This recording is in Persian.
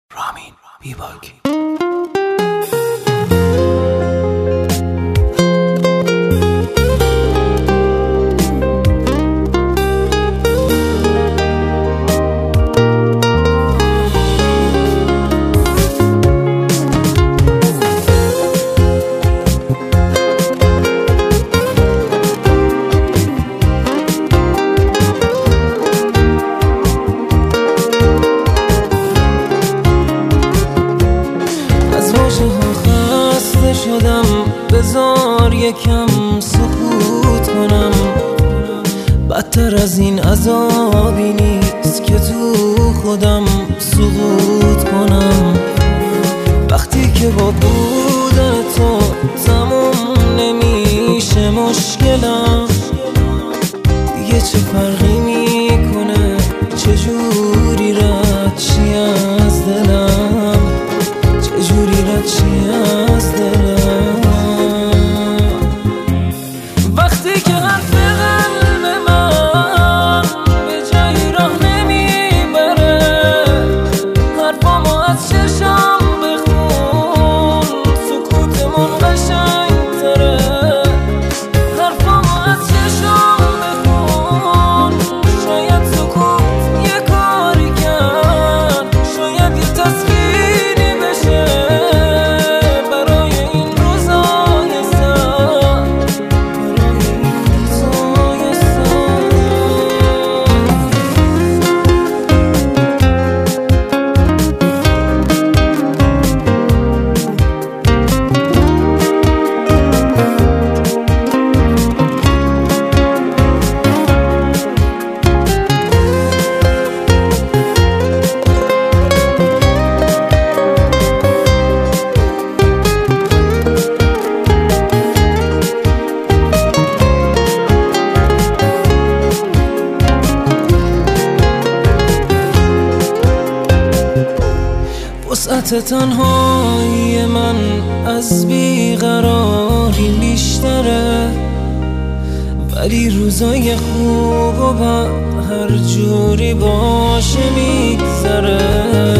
رامین بیباک. شدم بذار یکم سکوت کنم، بدتر از این عذابی نیست که تو خودم سقوط کنم. وقتی که با بودن تو تموم نمیشه مشکلم، دیگه چه فرقی میکنه چجوری رد چی از دلم، چجوری رد چی از دلم. وقتی که حرف قلب من به جایی راه نمیبره، حرفامو از چشم بخون سکوتمون قشنگ تره. حرفامو از چشم بخون، شاید سکوت یه کاری کرد، شاید یه تصویری بشه برای این روزای سر، برای این روزای سر. وسعت تنهایی من از بیقراری بیشتره، ولی روزای خوب و هر جوری باشه میگذره.